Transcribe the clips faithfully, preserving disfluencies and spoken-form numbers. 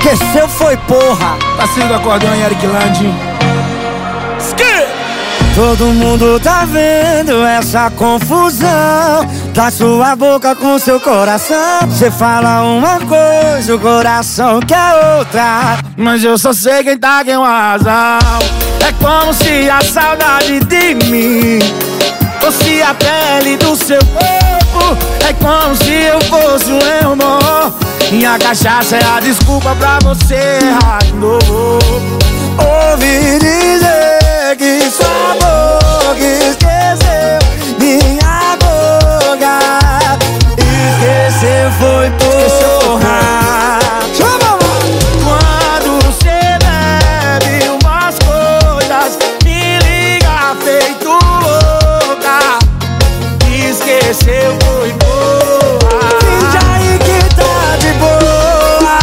Esqueceu foi porra. Parceiro do acordeão, Eric Land. Todo mundo tá vendo essa confusão da sua boca com seu coração. Você fala uma coisa, o coração quer outra. Mas eu só sei quem tá com razão. É como se a saudade de mim fosse a pele do seu corpo. É como se eu fosse um irmão e a cachaça é a desculpa pra você errar de novo. Ouvi dizer que sua boca esqueceu minha boca. Esqueceu foi porra. Quando você bebe umas coisas, me liga feito louca. Esqueceu foi porra. Finge aí que tá de boa.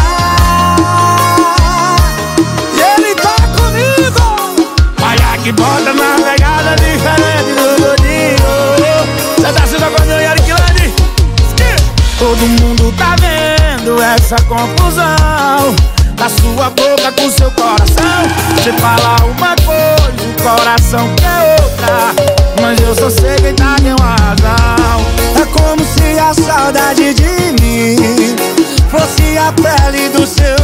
E ele tá comigo. Olha que bota na pegada diferente do gordinho. Cê tá sendo acordando, Eric Land. Todo mundo tá vendo essa confusão da sua boca com seu coração. Você fala uma coisa, o coração quer outra. Mas eu só sei quem tá com razão. É como se a saudade de mim fosse a pele do seu